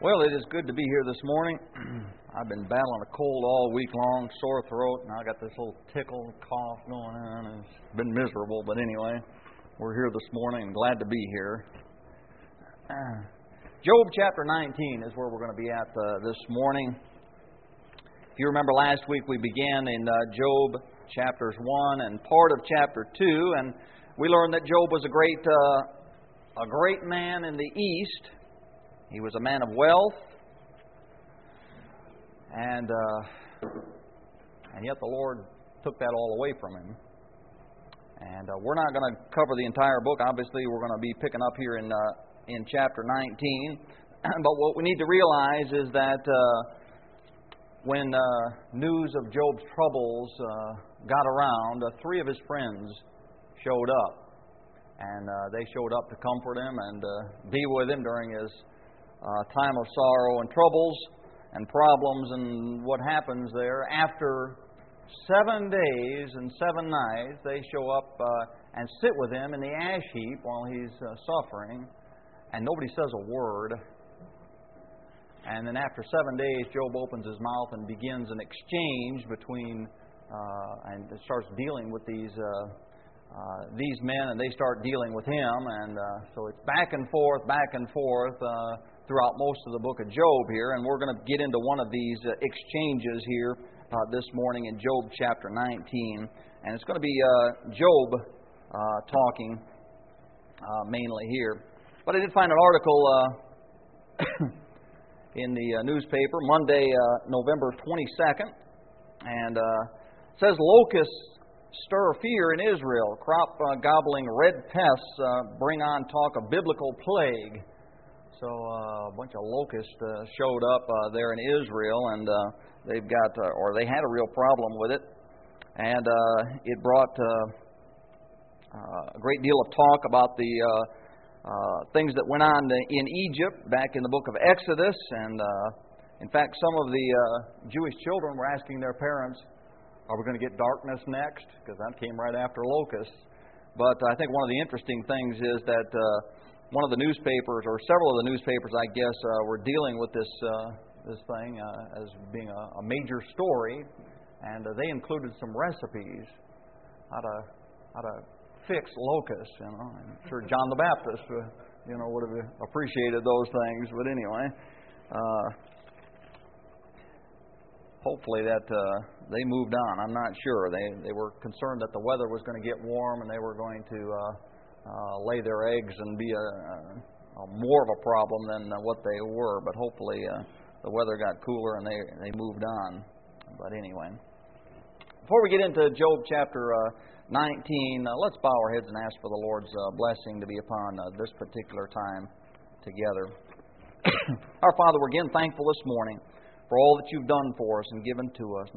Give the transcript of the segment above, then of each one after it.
Well, it is good to be here this morning. I've been battling a cold all week long, sore throat, and I got this little tickle, cough going on, and it's been miserable. But anyway, we're here this morning and glad to be here. Job chapter 19 is where we're going to be at this morning. If you remember last week, we began in Job chapters 1 and part of chapter 2, and we learned that Job was a great man in the East. He was a man of wealth, and yet the Lord took that all away from him. And we're not going to cover the entire book. Obviously, we're going to be picking up here in chapter 19. But what we need to realize is that when news of Job's troubles got around, three of his friends showed up. And they showed up to comfort him and be with him during his time of sorrow and troubles and problems. And what happens there, after 7 days and 7 nights, they show up and sit with him in the ash heap while he's suffering, and nobody says a word. And then after 7 days, Job opens his mouth and begins an exchange between and starts dealing with these men, and they start dealing with him. And so it's back and forth throughout most of the book of Job here. And we're going to get into one of these exchanges here this morning in Job chapter 19. And it's going to be Job talking mainly here. But I did find an article in the newspaper Monday, November 22nd. And it says, locusts stir fear in Israel. Crop-gobbling red pests bring on talk of biblical plague. So a bunch of locusts showed up there in Israel, and they had a real problem with it. And it brought a great deal of talk about the things that went on in Egypt back in the book of Exodus. And in fact, some of the Jewish children were asking their parents, are we going to get darkness next? Because that came right after locusts. But I think one of the interesting things is that one of the newspapers, or several of the newspapers, I guess, were dealing with this thing as being a major story, and they included some recipes how to fix locusts. You know, I'm sure John the Baptist, would have appreciated those things. But anyway. Hopefully that they moved on. I'm not sure. They were concerned that the weather was going to get warm and they were going to lay their eggs and be more of a problem than what they were. But hopefully the weather got cooler and they moved on. But anyway, before we get into Job chapter 19, let's bow our heads and ask for the Lord's blessing to be upon this particular time together. Our Father, we're again thankful this morning for all that you've done for us and given to us.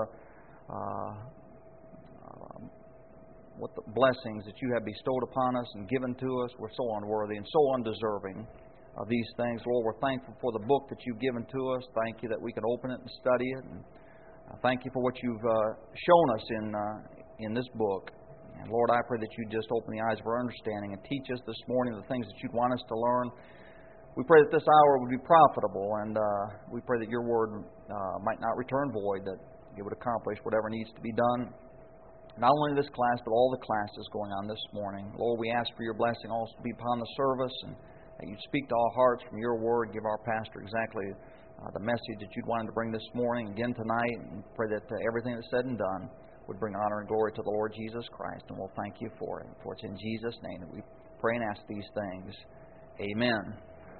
What the blessings that you have bestowed upon us and given to us. We're so unworthy and so undeserving of these things. Lord, we're thankful for the book that you've given to us. Thank you that we can open it and study it. And thank you for what you've shown us in this book. And Lord, I pray that you just open the eyes of our understanding and teach us this morning the things that you'd want us to learn. We pray that this hour would be profitable, and we pray that your word might not return void, that it would accomplish whatever needs to be done, not only in this class, but all the classes going on this morning. Lord, we ask for your blessing also to be upon the service, and that you'd speak to all hearts from your word, give our pastor exactly the message that you'd want him to bring this morning, again tonight, and pray that everything that's said and done would bring honor and glory to the Lord Jesus Christ, and we'll thank you for it. For it's in Jesus' name that we pray and ask these things. Amen.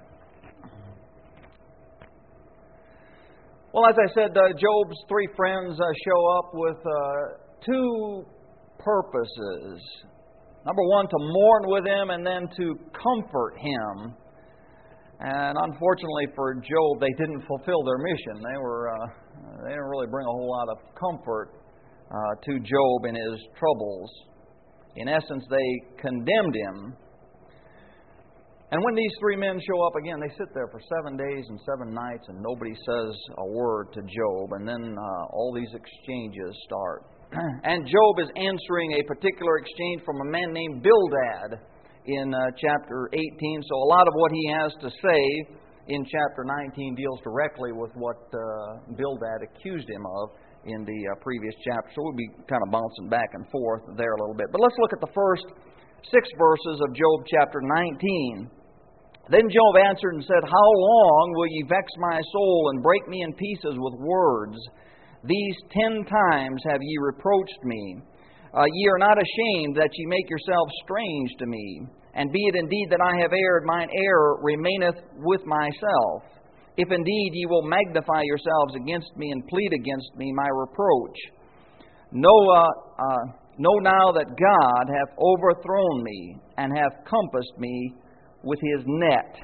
Well, as I said, Job's three friends show up with two purposes. Number one, to mourn with him, and then to comfort him. And unfortunately for Job, they didn't fulfill their mission. They didn't really bring a whole lot of comfort to Job in his troubles. In essence, they condemned him. And when these three men show up again, they sit there for 7 days and 7 nights, and nobody says a word to Job. And then all these exchanges start. And Job is answering a particular exchange from a man named Bildad in chapter 18. So a lot of what he has to say in chapter 19 deals directly with what Bildad accused him of in the previous chapter. So we'll be kind of bouncing back and forth there a little bit. But let's look at the first 6 verses of Job chapter 19. Then Job answered and said, How long will ye vex my soul and break me in pieces with words? These 10 times have ye reproached me. Ye are not ashamed that ye make yourselves strange to me. And be it indeed that I have erred, mine error remaineth with myself. If indeed ye will magnify yourselves against me and plead against me my reproach. Know now that God hath overthrown me and hath compassed me with His net.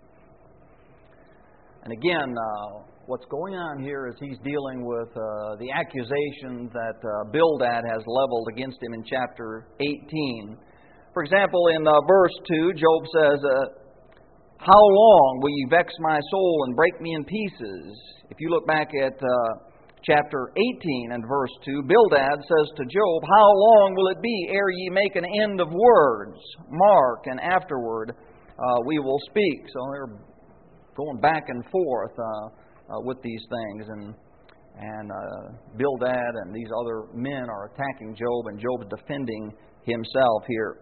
And again, what's going on here is he's dealing with the accusation that Bildad has leveled against him in chapter 18. For example, in verse 2, Job says, How long will you vex my soul and break me in pieces? If you look back at chapter 18 and verse 2, Bildad says to Job, How long will it be ere ye make an end of words? Mark, and afterward we will speak. So they're going back and forth with these things. And Bildad and these other men are attacking Job, and Job's defending himself here.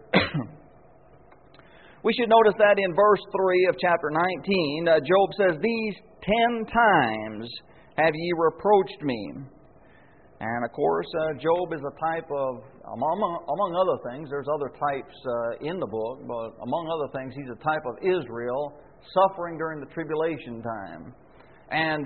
We should notice that in verse 3 of chapter 19, Job says, These 10 times have ye reproached me. And of course, Job is a type of, among other things, there's other types in the book, but among other things, he's a type of Israel suffering during the tribulation time. And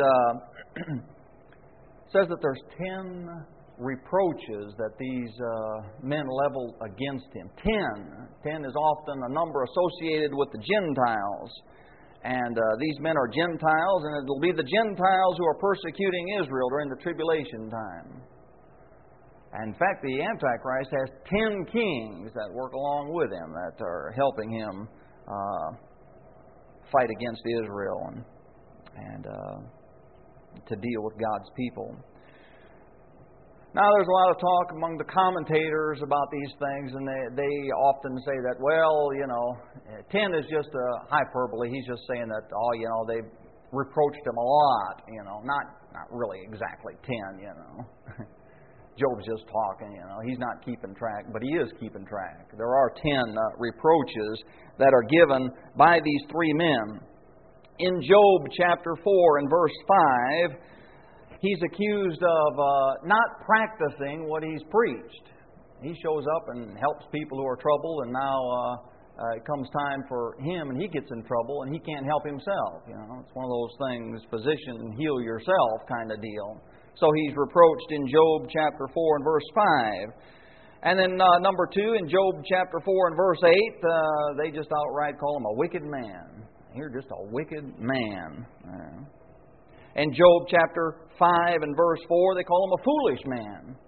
says that there's 10 reproaches that these men leveled against him. 10 is often a number associated with the Gentiles. And these men are Gentiles, and it'll be the Gentiles who are persecuting Israel during the tribulation time. And in fact, the Antichrist has 10 kings that work along with him, that are helping him fight against Israel and to deal with God's people. Now, there's a lot of talk among the commentators about these things, and they often say that, 10 is just a hyperbole. He's just saying that, they've reproached him a lot, not really exactly 10, Job's just talking, he's not keeping track, but he is keeping track. There are 10 reproaches that are given by these 3 men. In Job chapter 4 and verse 5, he's accused of not practicing what he's preached. He shows up and helps people who are troubled, and now it comes time for him, and he gets in trouble, and he can't help himself. It's one of those things, physician, heal yourself kind of deal. So he's reproached in Job chapter 4 and verse 5. And then number 2, in Job chapter 4 and verse 8, they just outright call him a wicked man. You're just a wicked man. In Job chapter 5 and verse 4, they call him a foolish man.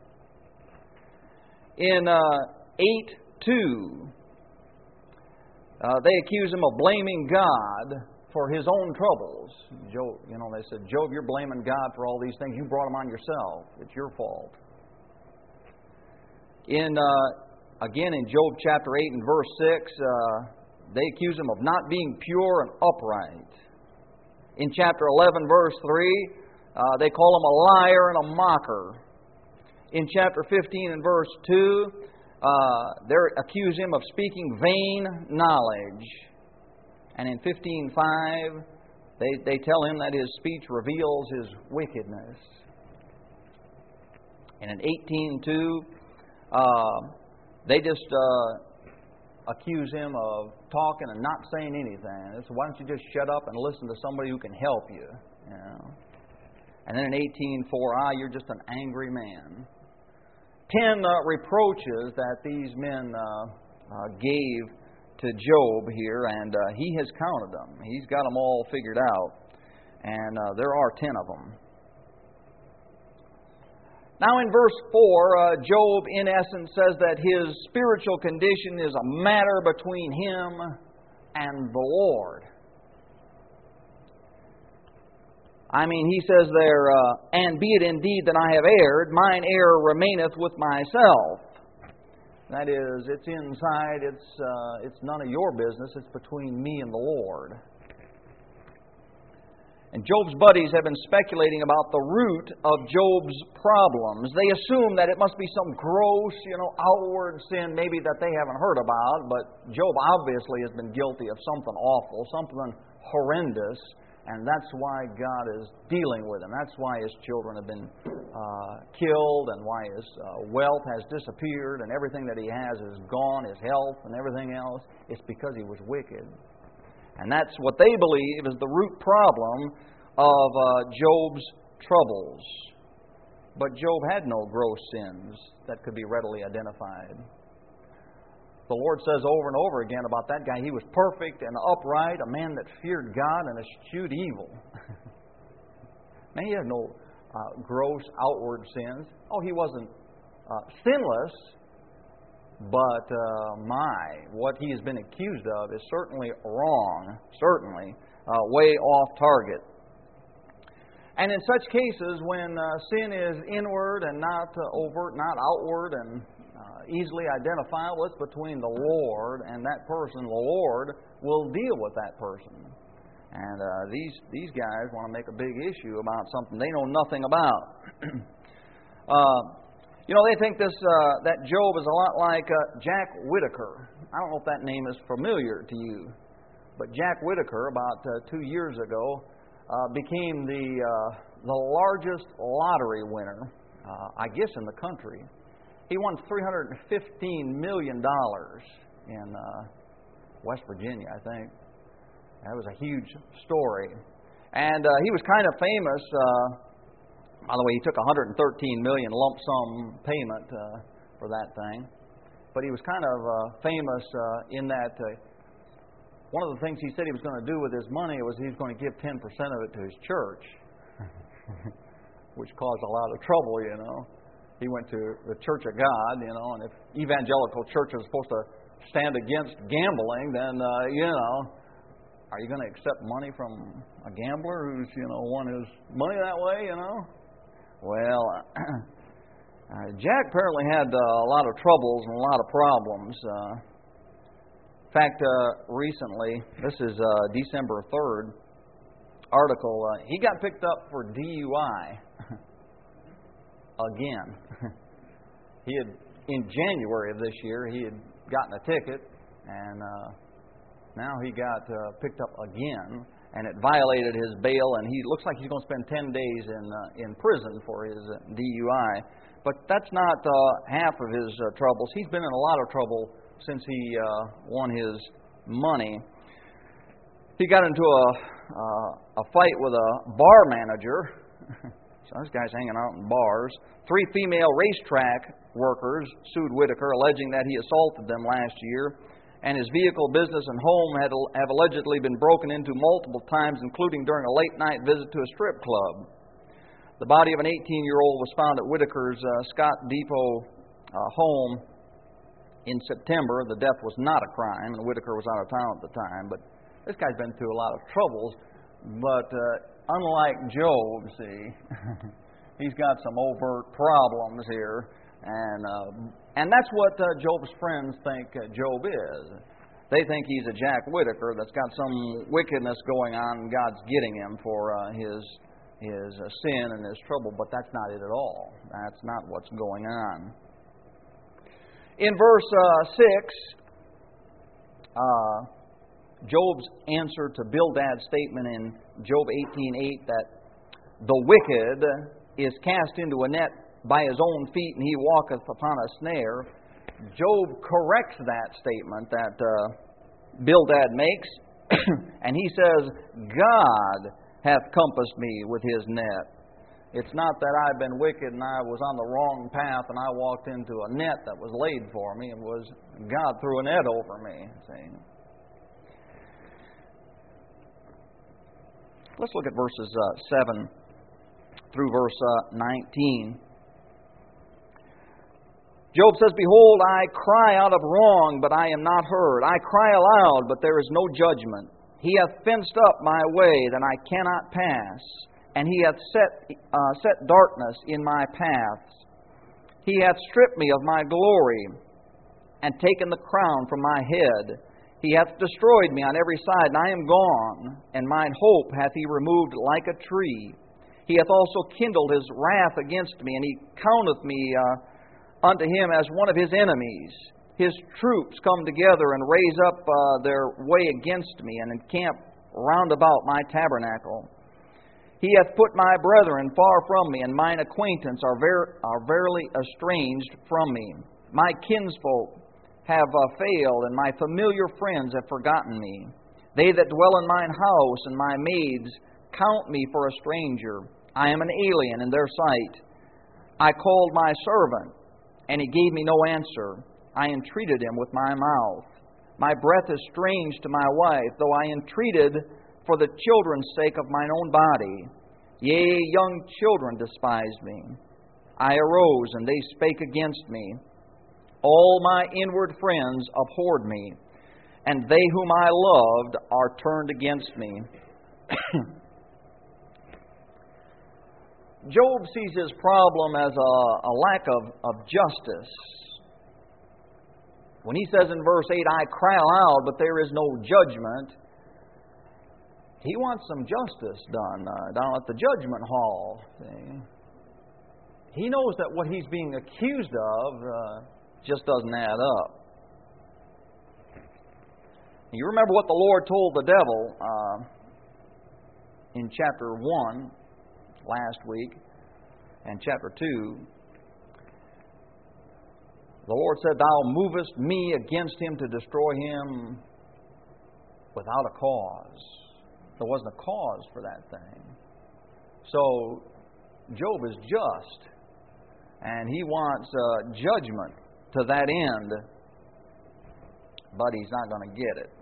In 8:2, they accuse him of blaming God for his own troubles. Job, they said, Job, you're blaming God for all these things. You brought them on yourself. It's your fault. Again, in Job chapter 8 and verse 6, they accuse him of not being pure and upright. In chapter 11, verse 3, they call him a liar and a mocker. In chapter 15 and verse 2, they accuse him of speaking vain knowledge. And in 15:5, they tell him that his speech reveals his wickedness. And in 18:2, they just accuse him of talking and not saying anything. So why don't you just shut up and listen to somebody who can help you? And then in 18:4, you're just an angry man. 10 reproaches that these men gave to Job here, and he has counted them. He's got them all figured out, and there are 10 of them. Now in verse 4, Job in essence says that his spiritual condition is a matter between him and the Lord. He says there, and be it indeed that I have erred, mine error remaineth with myself. That is, it's inside, it's none of your business, it's between me and the Lord. And Job's buddies have been speculating about the root of Job's problems. They assume that it must be some gross, outward sin maybe that they haven't heard about, but Job obviously has been guilty of something awful, something horrendous, and that's why God is dealing with him. That's why his children have been killed, and why his wealth has disappeared, and everything that he has is gone, his health and everything else. It's because he was wicked. And that's what they believe is the root problem of Job's troubles. But Job had no gross sins that could be readily identified. The Lord says over and over again about that guy, he was perfect and upright, a man that feared God and eschewed evil. Man, he had no gross outward sins. Oh, he wasn't sinless, but what he has been accused of is certainly wrong, certainly way off target. And in such cases, when sin is inward and not overt, not outward, and easily identifiable, it's between the Lord and that person. The Lord will deal with that person. And these guys want to make a big issue about something they know nothing about. They think that Job is a lot like Jack Whittaker. I don't know if that name is familiar to you, but Jack Whittaker, about 2 years ago, became the largest lottery winner, I guess, in the country. He won $315 million in West Virginia, I think. That was a huge story. And he was kind of famous. By the way, he took $113 million lump sum payment for that thing. But he was kind of famous in that one of the things he said he was going to do with his money was he was going to give 10% of it to his church, which caused a lot of trouble, He went to the Church of God, and if evangelical churches are supposed to stand against gambling, then, are you going to accept money from a gambler who's, won his money that way, Well, Jack apparently had a lot of troubles and a lot of problems. In fact, recently, this is December 3rd, article, he got picked up for DUI again. In January of this year, he had gotten a ticket, and now he got picked up again, and it violated his bail, and he looks like he's going to spend 10 days in prison for his DUI. But that's not half of his troubles. He's been in a lot of trouble since he won his money. He got into a fight with a bar manager. So this guy's hanging out in bars. 3 female racetrack workers sued Whittaker, alleging that he assaulted them last year, and his vehicle, business, and home have allegedly been broken into multiple times, including during a late-night visit to a strip club. The body of an 18-year-old was found at Whittaker's Scott Depot home in September. The death was not a crime, and Whittaker was out of town at the time. But this guy's been through a lot of troubles. But unlike Job, see, he's got some overt problems here. And that's what Job's friends think Job is. They think he's a Jack Whittaker that's got some wickedness going on, and God's getting him for his sin and his trouble, but that's not it at all. That's not what's going on. In verse 6, Job's answer to Bildad's statement in Job 18:8 that the wicked is cast into a net by his own feet and he walketh upon a snare, Job corrects that statement that Bildad makes, and he says, God hath compassed me with his net. It's not that I've been wicked and I was on the wrong path and I walked into a net that was laid for me. It was God threw a net over me. See? Let's look at verses 7 through verse 19. Job says, Behold, I cry out of wrong, but I am not heard. I cry aloud, but there is no judgment. He hath fenced up my way, that I cannot pass, and he hath set darkness in my paths. He hath stripped me of my glory, and taken the crown from my head. He hath destroyed me on every side, and I am gone, and mine hope hath He removed like a tree. He hath also kindled His wrath against me, and He counteth me unto Him as one of His enemies. His troops come together and raise up their way against me, and encamp round about my tabernacle. He hath put my brethren far from me, and mine acquaintance are verily estranged from me. My kinsfolk have failed, and my familiar friends have forgotten me. They that dwell in mine house and my maids count me for a stranger. I am an alien in their sight. I called my servant, and he gave me no answer. I entreated him with my mouth. My breath is strange to my wife, though I entreated for the children's sake of mine own body. Yea, young children despised me. I arose, and they spake against me. All my inward friends abhorred me, and they whom I loved are turned against me. Job sees his problem as a lack of justice. When he says in verse 8, I cry aloud, but there is no judgment, he wants some justice done down at the judgment hall. See? He knows that what he's being accused of just doesn't add up. You remember what the Lord told the devil in chapter 1 last week and chapter 2. The Lord said, Thou movest me against him to destroy him without a cause. There wasn't a cause for that thing. So Job is just, and he wants judgment to that end, but he's not going to get it.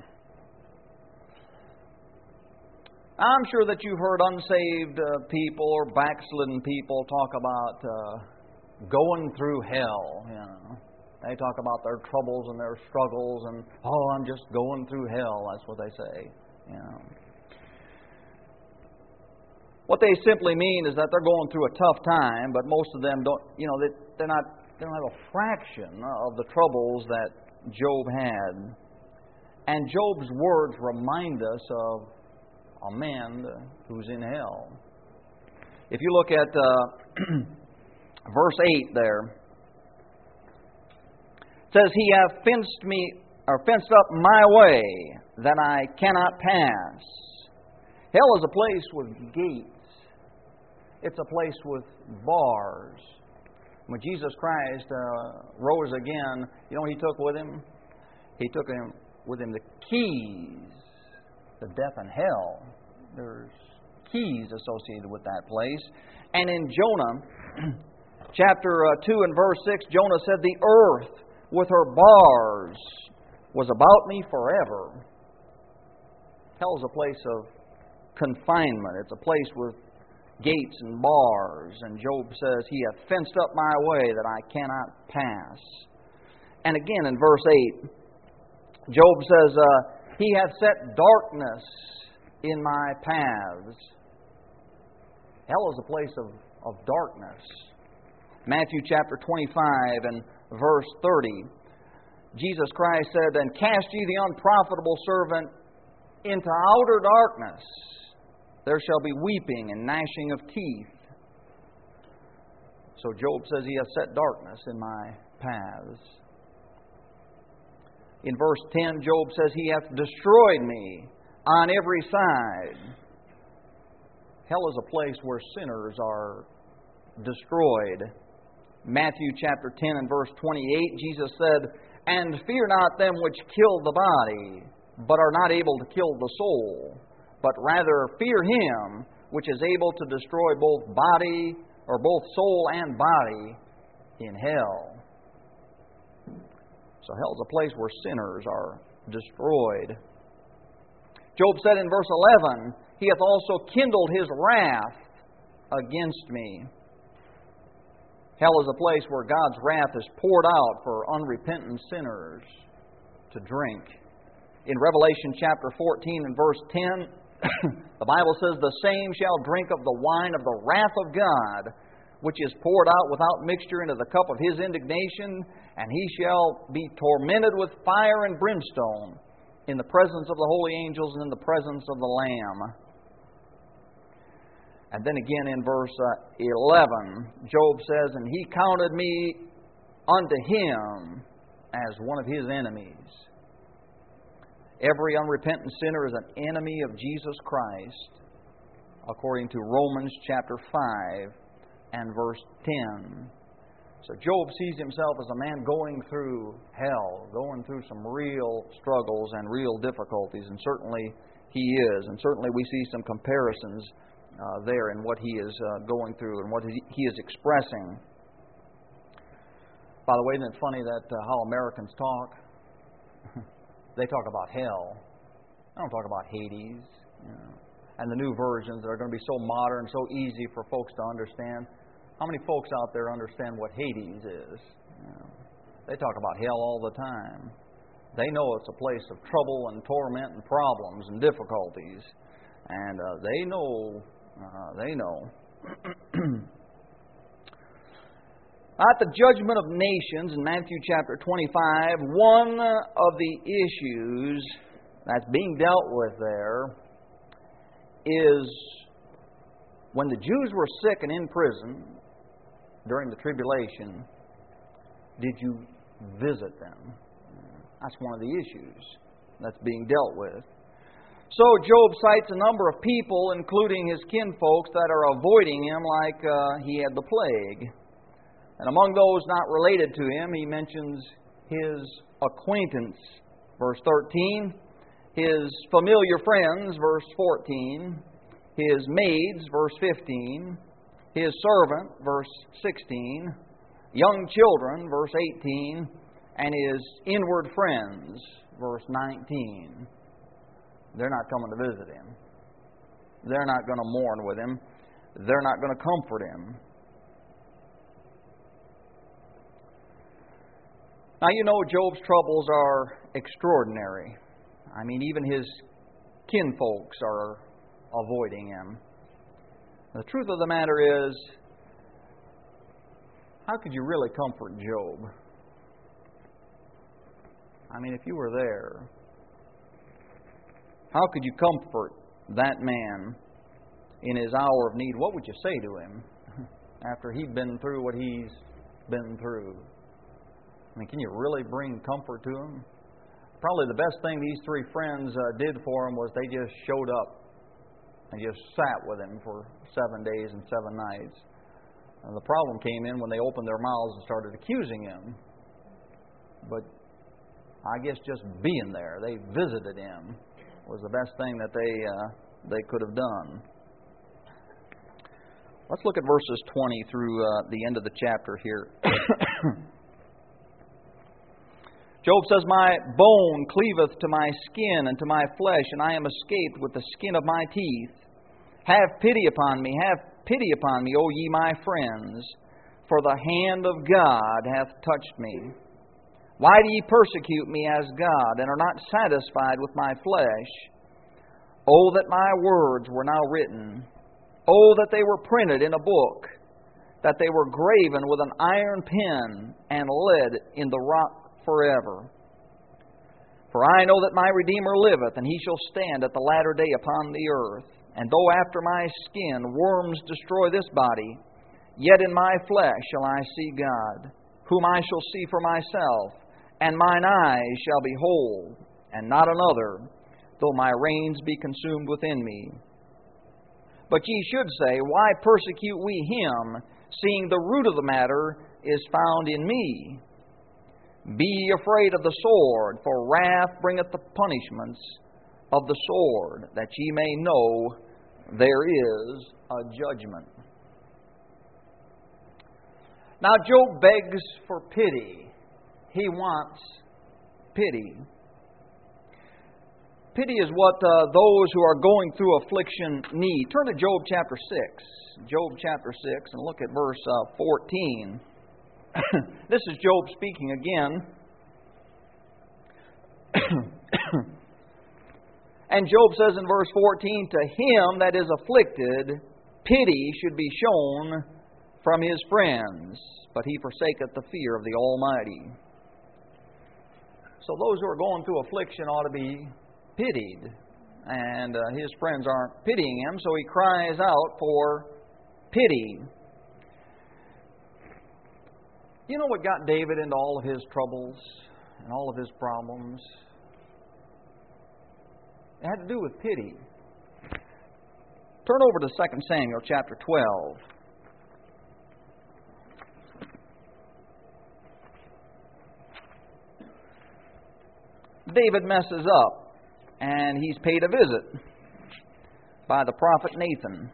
I'm sure that you've heard unsaved people or backslidden people talk about going through hell. You know, they talk about their troubles and their struggles, and I'm just going through hell. That's what they say. You know. What they simply mean is that they're going through a tough time, but most of them don't. You know, they don't have a fraction of the troubles that Job had. And Job's words remind us of a man who's in hell. If you look at verse 8 there, it says, He hath fenced up my way, that I cannot pass. Hell is a place with gates. It's a place with bars. When Jesus Christ rose again, you know what He took with Him? He took with Him the keys to death and hell. There's keys associated with that place. And in Jonah, chapter 2 and verse 6, Jonah said, The earth with her bars was about me forever. Hell is a place of confinement. It's a place with gates and bars. And Job says, He hath fenced up my way that I cannot pass. And again in verse 8, Job says, He hath set darkness in my paths. Hell is a place of darkness. Matthew chapter 25 and verse 30, Jesus Christ said, And cast ye the unprofitable servant into outer darkness. There shall be weeping and gnashing of teeth. So Job says, He hath set darkness in my paths. In verse 10, Job says, He hath destroyed me on every side. Hell is a place where sinners are destroyed. Matthew chapter 10 and verse 28, Jesus said, And fear not them which kill the body, but are not able to kill the soul, but rather fear Him which is able to destroy both soul and body in hell. So hell is a place where sinners are destroyed. Job said in verse 11, He hath also kindled His wrath against me. Hell is a place where God's wrath is poured out for unrepentant sinners to drink. In Revelation chapter 14 and verse 10, the Bible says, The same shall drink of the wine of the wrath of God, which is poured out without mixture into the cup of His indignation, and he shall be tormented with fire and brimstone in the presence of the holy angels and in the presence of the Lamb. And then again in verse 11, Job says, "And he counted me unto him as one of his enemies." Every unrepentant sinner is an enemy of Jesus Christ, according to Romans chapter 5 and verse 10. So Job sees himself as a man going through hell, going through some real struggles and real difficulties, and certainly he is. And certainly we see some comparisons there in what he is going through and what he is expressing. By the way, isn't it funny that how Americans talk? They talk about hell. They don't talk about Hades. And the new versions that are going to be so modern, so easy for folks to understand. How many folks out there understand what Hades is? They talk about hell all the time. They know it's a place of trouble and torment and problems and difficulties. And they know. At the judgment of nations in Matthew chapter 25, one of the issues that's being dealt with there is when the Jews were sick and in prison during the tribulation, did you visit them? That's one of the issues that's being dealt with. So Job cites a number of people, including his kinfolks, that are avoiding him like he had the plague. And among those not related to him, he mentions his acquaintance, verse 13, his familiar friends, verse 14, his maids, verse 15, his servant, verse 16, young children, verse 18, and his inward friends, verse 19. They're not coming to visit him. They're not going to mourn with him. They're not going to comfort him. Now, you know, Job's troubles are extraordinary. I mean, even his kinfolks are avoiding him. The truth of the matter is, how could you really comfort Job? I mean, if you were there, how could you comfort that man in his hour of need? What would you say to him after he'd been through what he's been through? I mean, can you really bring comfort to him? Probably the best thing these three friends did for him was they just showed up and just sat with him for 7 days and 7 nights. And the problem came in when they opened their mouths and started accusing him. But I guess just being there, they visited him, was the best thing that they could have done. Let's look at verses 20 through the end of the chapter here. Job says, "My bone cleaveth to my skin and to my flesh, and I am escaped with the skin of my teeth. Have pity upon me, O ye my friends, for the hand of God hath touched me. Why do ye persecute me as God, and are not satisfied with my flesh? Oh, that my words were now written. Oh, that they were printed in a book, that they were graven with an iron pen and lead in the rock forever. For I know that my Redeemer liveth, and he shall stand at the latter day upon the earth. And though after my skin worms destroy this body, yet in my flesh shall I see God, whom I shall see for myself, and mine eyes shall behold, and not another, though my reins be consumed within me. But ye should say, Why persecute we him, seeing the root of the matter is found in me? Be ye afraid of the sword, for wrath bringeth the punishments of the sword, that ye may know there is a judgment." Now Job begs for pity. He wants pity. Pity is what those who are going through affliction need. Turn to Job chapter 6. Job chapter 6 and look at verse 14. This is Job speaking again. And Job says in verse 14, "To him that is afflicted, pity should be shown from his friends, but he forsaketh the fear of the Almighty." So those who are going through affliction ought to be pitied. And his friends aren't pitying him, so he cries out for pity. You know what got David into all of his troubles and all of his problems? It had to do with pity. Turn over to 2 Samuel chapter 12. David messes up, and he's paid a visit by the prophet Nathan.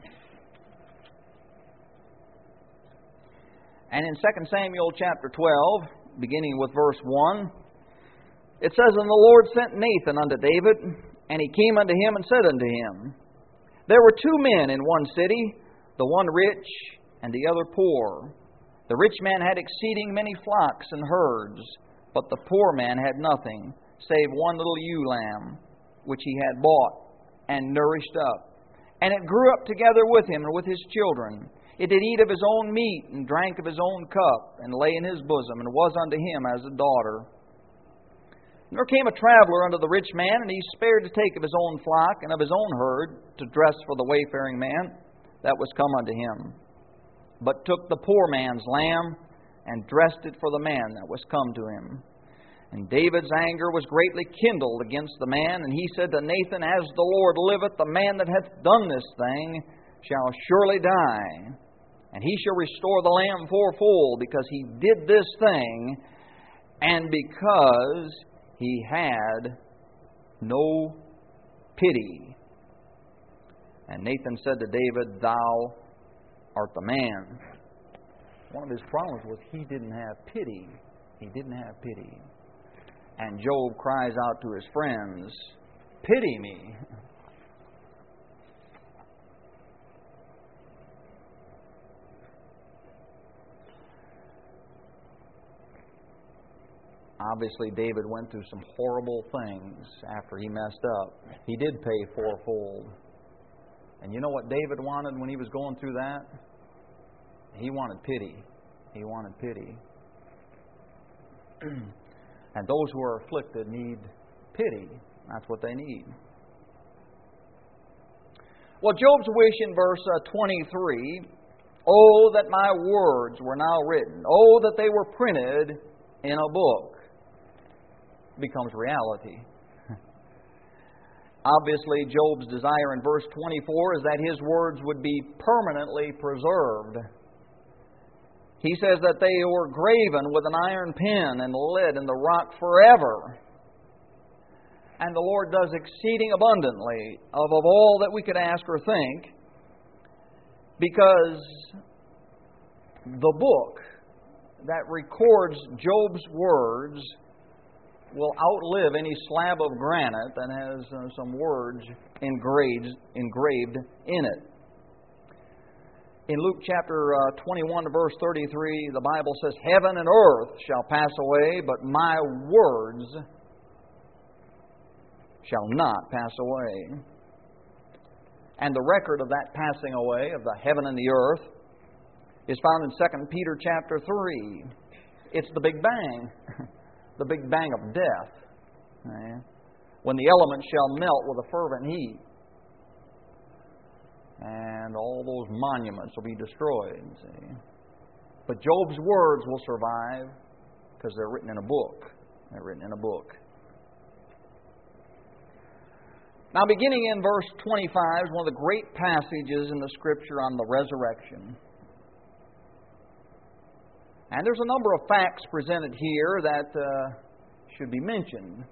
And in 2 Samuel chapter 12, beginning with verse 1, it says, And the Lord sent Nathan unto David, and he came unto him and said unto him, There were two men in one city, the one rich and the other poor. The rich man had exceeding many flocks and herds, but the poor man had nothing, save one little ewe lamb, which he had bought and nourished up. And it grew up together with him and with his children. It did eat of his own meat, and drank of his own cup, and lay in his bosom, and was unto him as a daughter. And there came a traveler unto the rich man, and he spared to take of his own flock and of his own herd, to dress for the wayfaring man that was come unto him. But took the poor man's lamb, and dressed it for the man that was come to him. And David's anger was greatly kindled against the man, and he said to Nathan, As the Lord liveth, the man that hath done this thing shall surely die, and he shall restore the lamb fourfold, because he did this thing, and because he had no pity. And Nathan said to David, Thou art the man. One of his problems was he didn't have pity. He didn't have pity. And Job cries out to his friends, Pity me. Obviously, David went through some horrible things after he messed up. He did pay fourfold. And you know what David wanted when he was going through that? He wanted pity. He wanted pity. And those who are afflicted need pity. That's what they need. Well, Job's wish in verse 23, Oh, that my words were now written. Oh, that they were printed in a book, becomes reality. Obviously, Job's desire in verse 24 is that his words would be permanently preserved. He says that they were graven with an iron pen and lead in the rock forever. And the Lord does exceeding abundantly of all that we could ask or think, because the book that records Job's words will outlive any slab of granite that has some words engraved in it. In Luke chapter 21, verse 33, the Bible says, Heaven and earth shall pass away, but my words shall not pass away. And the record of that passing away, of the heaven and the earth, is found in 2 Peter chapter 3. It's the Big Bang. The Big Bang of death. When the elements shall melt with a fervent heat. And all those monuments will be destroyed. See? But Job's words will survive because they're written in a book. They're written in a book. Now, beginning in verse 25 is one of the great passages in the Scripture on the resurrection. And there's a number of facts presented here that should be mentioned.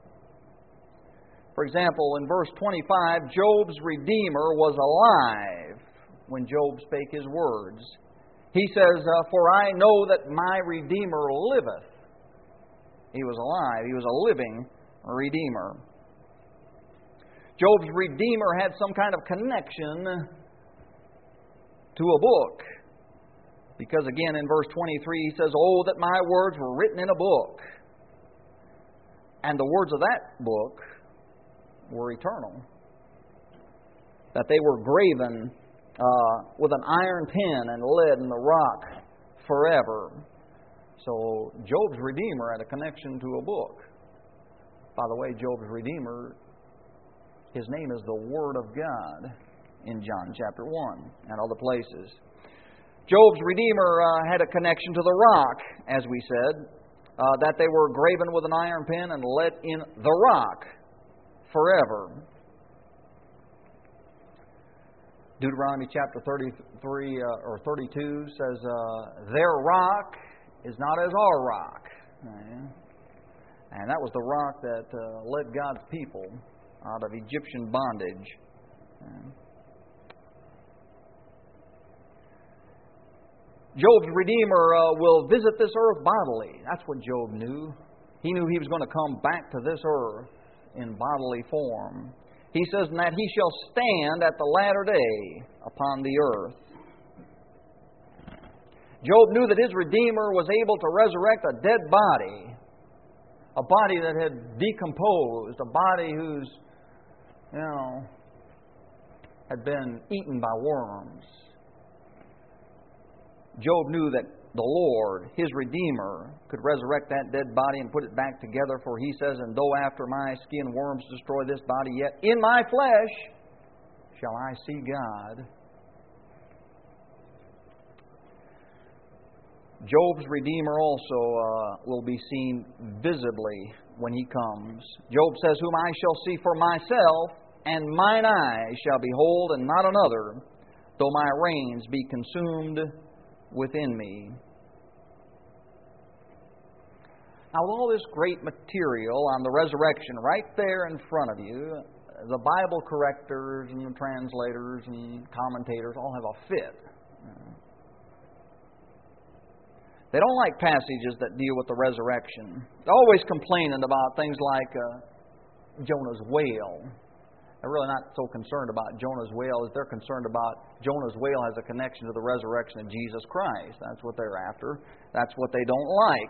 For example, in verse 25, Job's Redeemer was alive when Job spake his words. He says, For I know that my Redeemer liveth. He was alive. He was a living Redeemer. Job's Redeemer had some kind of connection to a book. Because again, in verse 23, he says, Oh, that my words were written in a book. And the words of that book were eternal. That they were graven with an iron pen and lead in the rock forever. So Job's Redeemer had a connection to a book. By the way, Job's Redeemer, his name is the Word of God in John chapter 1 and other places. Job's Redeemer had a connection to the rock, as we said, that they were graven with an iron pen and let in the rock forever. Deuteronomy chapter 33 or 32 says, their rock is not as our rock. And that was the rock that led God's people out of Egyptian bondage. Job's Redeemer will visit this earth bodily. That's what Job knew. He knew he was going to come back to this earth in bodily form. He says that he shall stand at the latter day upon the earth. Job knew that his Redeemer was able to resurrect a dead body, a body that had decomposed, a body whose, had been eaten by worms. Job knew that the Lord, his Redeemer, could resurrect that dead body and put it back together, for he says, and though after my skin worms destroy this body, yet in my flesh shall I see God. Job's Redeemer also will be seen visibly when he comes. Job says, whom I shall see for myself, and mine eyes shall behold, and not another, though my reins be consumed within me. Now, with all this great material on the resurrection right there in front of you, the Bible correctors and the translators and commentators all have a fit. They don't like passages that deal with the resurrection. They're always complaining about things like Jonah's whale. They're really not so concerned about Jonah's whale as they're concerned about Jonah's whale has a connection to the resurrection of Jesus Christ. That's what they're after. That's what they don't like.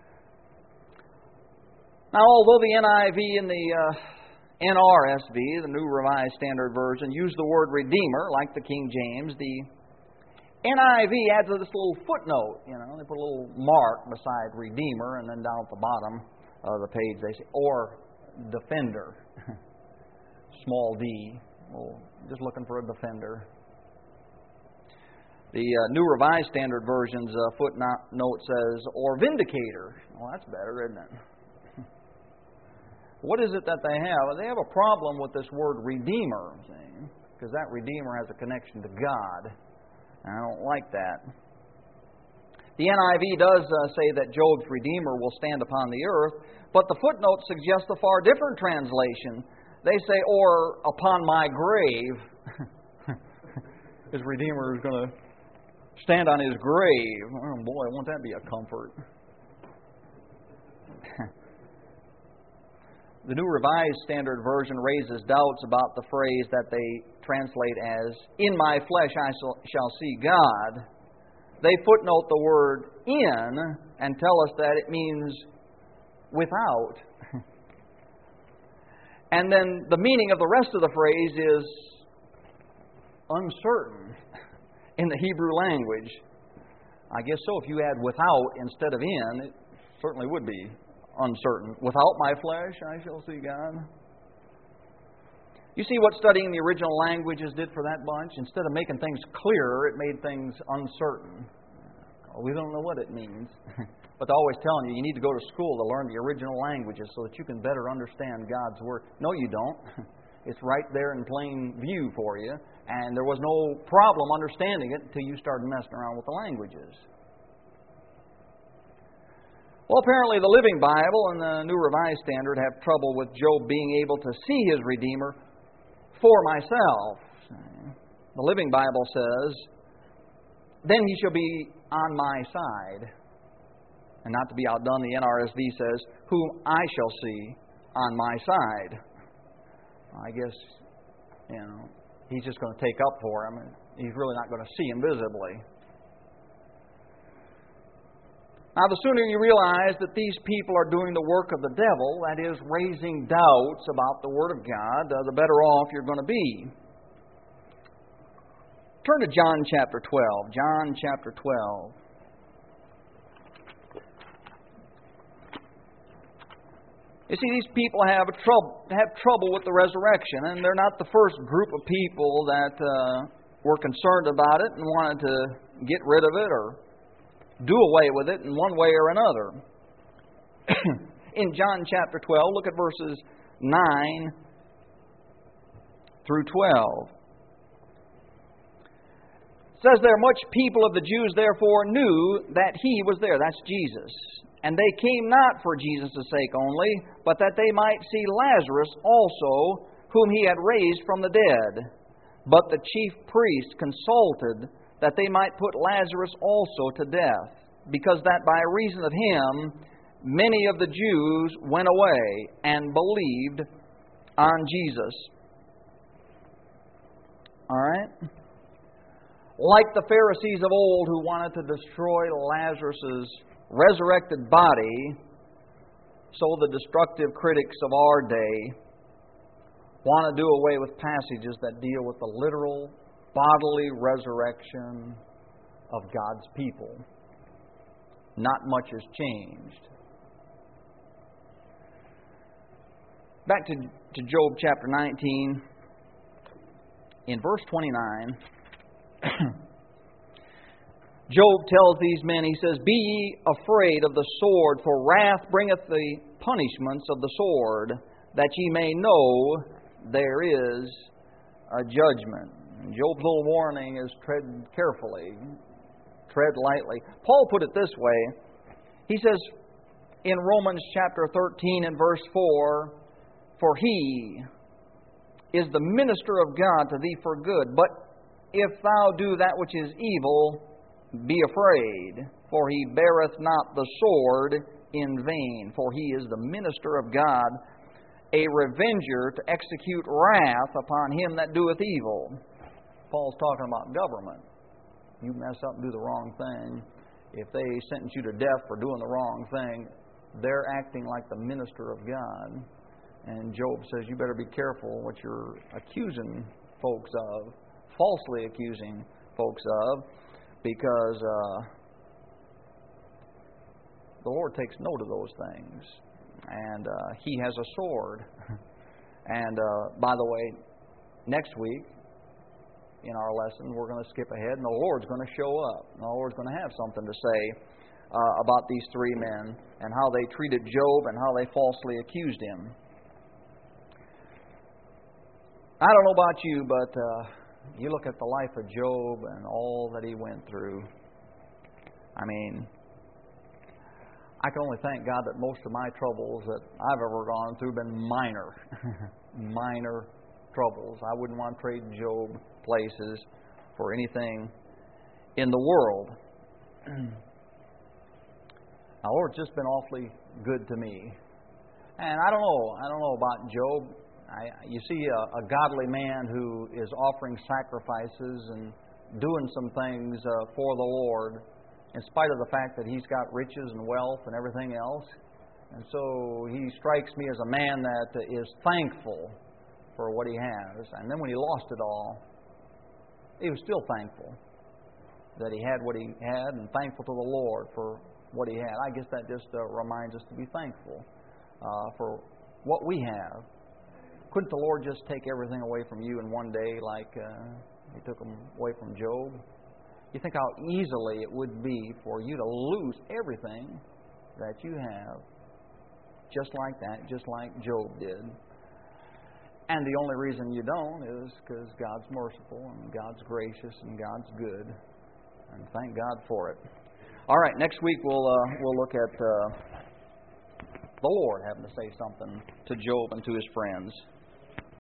Now, although the NIV and the NRSV, the New Revised Standard Version, use the word Redeemer, like the King James, the NIV adds this little footnote. They put a little mark beside Redeemer, and then down at the bottom of the page they say, or Defender. Small d. Just looking for a defender. The New Revised Standard Version's footnote says, or Vindicator. Well, that's better, isn't it? What is it that they have? Well, they have a problem with this word Redeemer, because that Redeemer has a connection to God. And I don't like that. The NIV does say that Job's Redeemer will stand upon the earth, but the footnote suggests a far different translation. They say, or upon my grave. His Redeemer is going to stand on his grave. Oh boy, won't that be a comfort? The New Revised Standard Version raises doubts about the phrase that they translate as, in my flesh I shall see God. They footnote the word in and tell us that it means without. And then the meaning of the rest of the phrase is uncertain in the Hebrew language. I guess so. If you add without instead of in, it certainly would be uncertain. Without my flesh, I shall see God. You see what studying the original languages did for that bunch? Instead of making things clearer, it made things uncertain. We don't know what it means. But they're always telling you, you need to go to school to learn the original languages so that you can better understand God's Word. No, you don't. It's right there in plain view for you. And there was no problem understanding it until you started messing around with the languages. Well, apparently the Living Bible and the New Revised Standard have trouble with Job being able to see his Redeemer for myself. The Living Bible says, then he shall be on my side. And not to be outdone, the NRSV says, whom I shall see on my side. I guess, he's just going to take up for him. He's really not going to see him visibly. Now, the sooner you realize that these people are doing the work of the devil, that is, raising doubts about the Word of God, the better off you're going to be. Turn to John chapter 12. John chapter 12. You see, these people have trouble with the resurrection, and they're not the first group of people that were concerned about it and wanted to get rid of it or do away with it in one way or another. In John chapter 12, look at verses 9 through 12. It says there, much people of the Jews therefore knew that He was there. That's Jesus. And they came not for Jesus' sake only, but that they might see Lazarus also, whom He had raised from the dead. But the chief priests consulted that they might put Lazarus also to death, because that by reason of him many of the Jews went away and believed on Jesus. All right? Like the Pharisees of old who wanted to destroy Lazarus' resurrected body, so the destructive critics of our day want to do away with passages that deal with the literal bodily resurrection of God's people. Not much has changed. Back to Job chapter 19, in verse 29, Job tells these men, he says, "Be ye afraid of the sword, for wrath bringeth the punishments of the sword, that ye may know there is a judgment." And Job's little warning is tread carefully, tread lightly. Paul put it this way. He says in Romans chapter 13 and verse 4, "For He is the minister of God to thee for good. But if thou do that which is evil, be afraid, for He beareth not the sword in vain. For He is the minister of God, a revenger to execute wrath upon him that doeth evil." Paul's talking about government. You mess up and do the wrong thing. If they sentence you to death for doing the wrong thing, they're acting like the minister of God. And Job says you better be careful what you're accusing folks of, falsely accusing folks of, because the Lord takes note of those things. And He has a sword. And by the way, next week in our lesson, we're going to skip ahead, and the Lord's going to show up. And the Lord's going to have something to say about these three men and how they treated Job and how they falsely accused him. I don't know about you, but you look at the life of Job and all that he went through. I mean, I can only thank God that most of my troubles that I've ever gone through have been minor. Minor troubles. I wouldn't want to trade Job places for anything in the world. The Lord's just been awfully good to me. And I don't know about Job. You see a godly man who is offering sacrifices and doing some things for the Lord, in spite of the fact that he's got riches and wealth and everything else. And so he strikes me as a man that is thankful for what he has. And then when he lost it all, he was still thankful that he had what he had and thankful to the Lord for what he had. I guess that just reminds us to be thankful for what we have. Couldn't the Lord just take everything away from you in one day like He took them away from Job? You think how easily it would be for you to lose everything that you have, just like that, just like Job did. And the only reason you don't is because God's merciful and God's gracious and God's good. And thank God for it. All right, next week we'll look at the Lord having to say something to Job and to his friends.